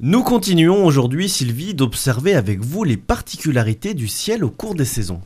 Nous continuons aujourd'hui, Sylvie, d'observer avec vous les particularités du ciel au cours des saisons.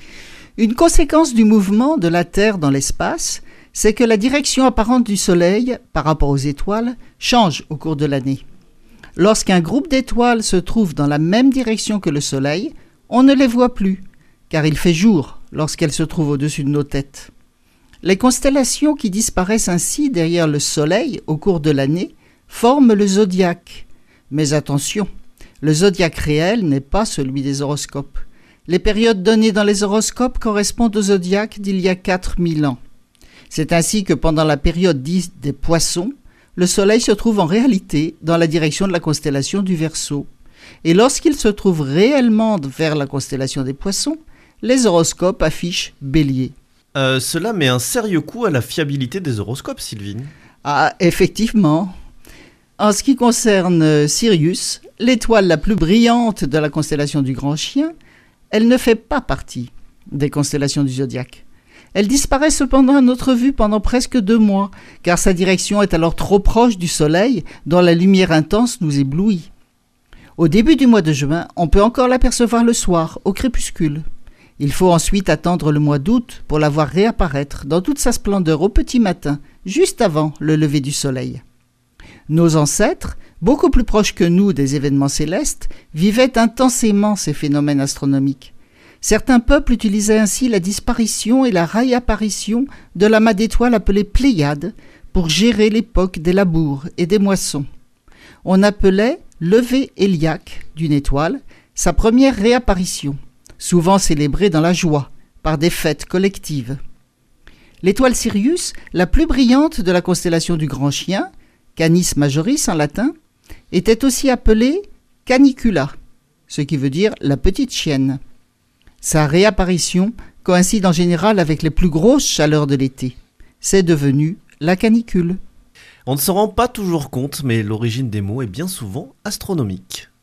Une conséquence du mouvement de la Terre dans l'espace, c'est que la direction apparente du Soleil, par rapport aux étoiles, change au cours de l'année. Lorsqu'un groupe d'étoiles se trouve dans la même direction que le Soleil, on ne les voit plus, car il fait jour lorsqu'elles se trouvent au-dessus de nos têtes. Les constellations qui disparaissent ainsi derrière le Soleil au cours de l'année forment le zodiaque. Mais attention, le zodiaque réel n'est pas celui des horoscopes. Les périodes données dans les horoscopes correspondent au zodiaque d'il y a 4000 ans. C'est ainsi que pendant la période dite des Poissons, le Soleil se trouve en réalité dans la direction de la constellation du Verseau. Et lorsqu'il se trouve réellement vers la constellation des Poissons, les horoscopes affichent Bélier. Cela met un sérieux coup à la fiabilité des horoscopes, Sylvie. Ah, effectivement. En ce qui concerne Sirius, l'étoile la plus brillante de la constellation du Grand Chien, elle ne fait pas partie des constellations du zodiaque. Elle disparaît cependant à notre vue pendant presque 2 mois, car sa direction est alors trop proche du Soleil, dont la lumière intense nous éblouit. Au début du mois de juin, on peut encore l'apercevoir le soir, au crépuscule. Il faut ensuite attendre le mois d'août pour la voir réapparaître dans toute sa splendeur au petit matin, juste avant le lever du Soleil. Nos ancêtres, beaucoup plus proches que nous des événements célestes, vivaient intensément ces phénomènes astronomiques. Certains peuples utilisaient ainsi la disparition et la réapparition de l'amas d'étoiles appelé Pléiade pour gérer l'époque des labours et des moissons. On appelait lever héliaque d'une étoile sa première réapparition, souvent célébrée dans la joie par des fêtes collectives. L'étoile Sirius, la plus brillante de la constellation du Grand Chien, Canis Majoris en latin, était aussi appelée Canicula, ce qui veut dire la petite chienne. Sa réapparition coïncide en général avec les plus grosses chaleurs de l'été. C'est devenu la canicule. On ne se rend pas toujours compte, mais l'origine des mots est bien souvent astronomique.